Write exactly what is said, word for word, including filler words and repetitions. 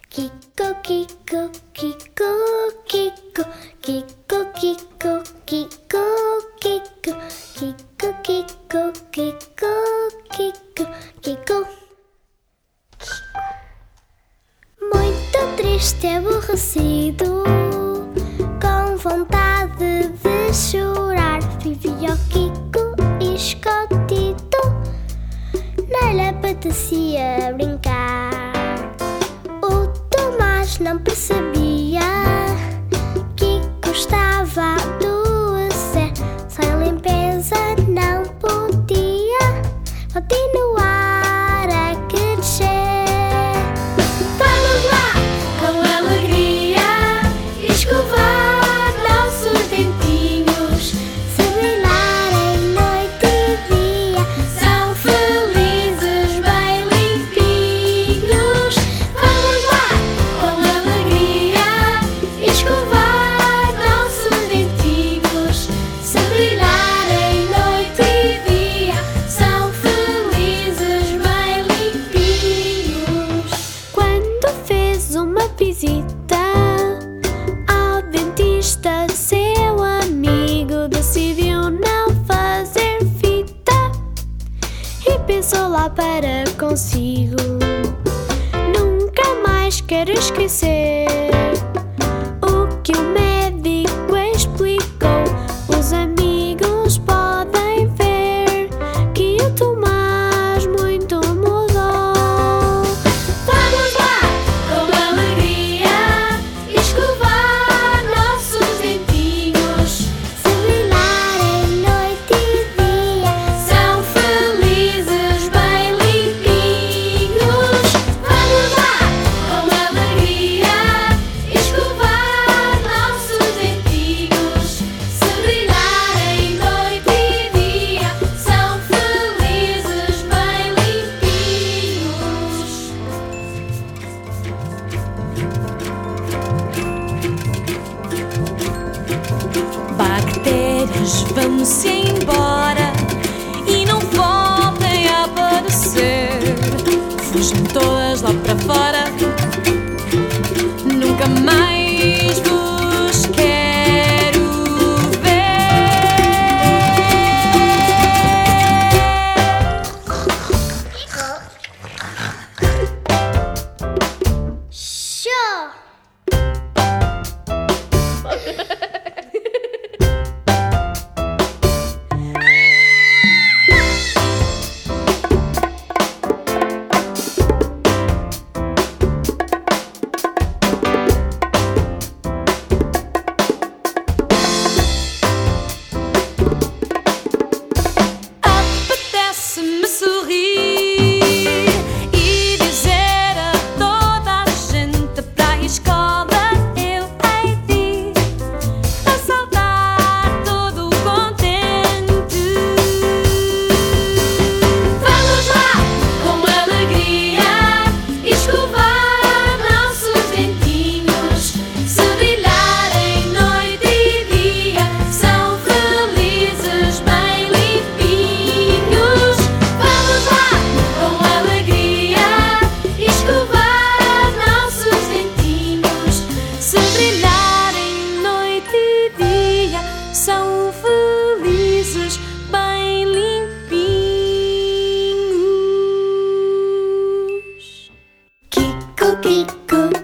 Kiko, Kiko, Kiko, Kiko, Kiko, Kiko, Kiko, Kiko, Kiko, Kiko, Kiko, Kiko, Kiko. Muito triste e aborrecido, com vontade de chorar, vivia o Kiko escondido, não lhe apetecia brincar. O Tomás não percebia, Kiko estava a adoecer, sem limpeza não podia continuar a crescer. Vamos lá, com alegria, escovar nossos dentinhos, se brilharem noite e dia, são felizes, bem limpinhos. Vamos lá, com alegria, escovar nossos dentinhos, se brilharem noite e dia, são felizes, bem limpinhos. Quando fez uma visita ao dentista, seu amigo decidiu não fazer fita e pensou lá para consigo: nunca mais quero esquecer o que o médico explicou. Os amigos podem ver que o Tomás muito mudou. Vamos lá, com alegria, escovar nossos dentinhos, se brilharem noite e dia, são felizes, bem limpinhos. Vamos lá, com alegria, escovar nossos dentinhos, se brilharem noite e dia, são felizes, bem limpinhos. Bactérias vão-se embora e não voltem a aparecer. Fujam todas lá para fora, nunca mais vos quero ver. Show! Apetece-me sorrir e dizer a toda a gente: para a escola eu hei de ir, a saltar todo contente. Vamos lá, com alegria, escovar nossos dentinhos, se brilharem noite e dia, são felizes, bem limpinhos. Vamos lá, com alegria, escovar nossos dentinhos, Se brilharem noite e dia, são felizes, bem limpinhos. Kiko, Kiko,